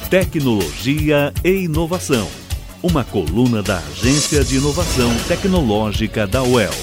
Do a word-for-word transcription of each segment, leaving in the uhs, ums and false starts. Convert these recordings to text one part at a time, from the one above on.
Tecnologia e inovação. Uma coluna da Agência de Inovação Tecnológica da U E L.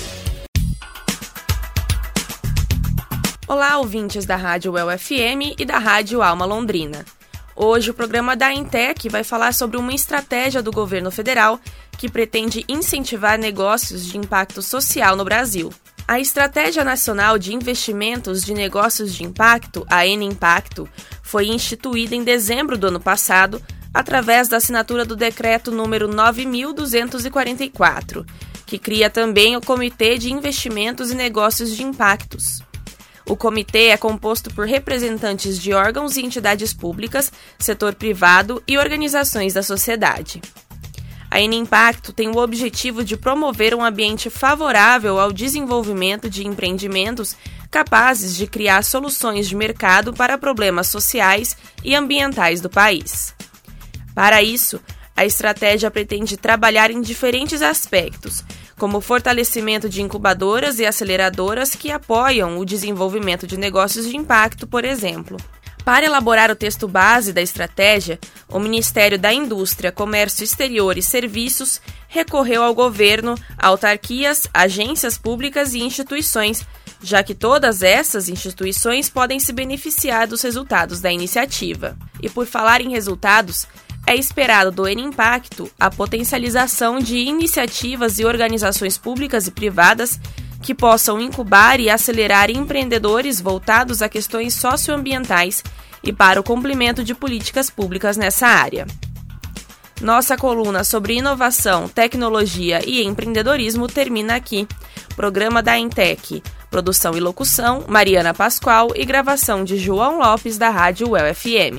Olá, ouvintes da Rádio U E L F M e da Rádio Alma Londrina. Hoje o programa da Intec vai falar sobre uma estratégia do governo federal que pretende incentivar negócios de impacto social no Brasil. A Estratégia Nacional de Investimentos de Negócios de Impacto, a Enimpacto, foi instituída em dezembro do ano passado através da assinatura do Decreto número nove mil duzentos e quarenta e quatro, que cria também o Comitê de Investimentos e Negócios de Impactos. O comitê é composto por representantes de órgãos e entidades públicas, setor privado e organizações da sociedade. A Enimpacto tem o objetivo de promover um ambiente favorável ao desenvolvimento de empreendimentos capazes de criar soluções de mercado para problemas sociais e ambientais do país. Para isso, a estratégia pretende trabalhar em diferentes aspectos, como o fortalecimento de incubadoras e aceleradoras que apoiam o desenvolvimento de negócios de impacto, por exemplo. Para elaborar o texto base da estratégia, o Ministério da Indústria, Comércio Exterior e Serviços recorreu ao governo, autarquias, agências públicas e instituições, já que todas essas instituições podem se beneficiar dos resultados da iniciativa. E por falar em resultados, é esperado do Enimpacto a potencialização de iniciativas e organizações públicas e privadas que possam incubar e acelerar empreendedores voltados a questões socioambientais e para o cumprimento de políticas públicas nessa área. Nossa coluna sobre inovação, tecnologia e empreendedorismo termina aqui. Programa da Intec, produção e locução, Mariana Pascoal e gravação de João Lopes da Rádio U E L F M.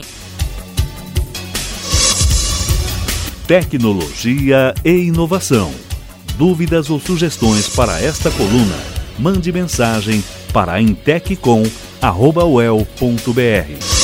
Tecnologia e inovação. Dúvidas ou sugestões para esta coluna? Mande mensagem para inteccom arroba u e l ponto b r.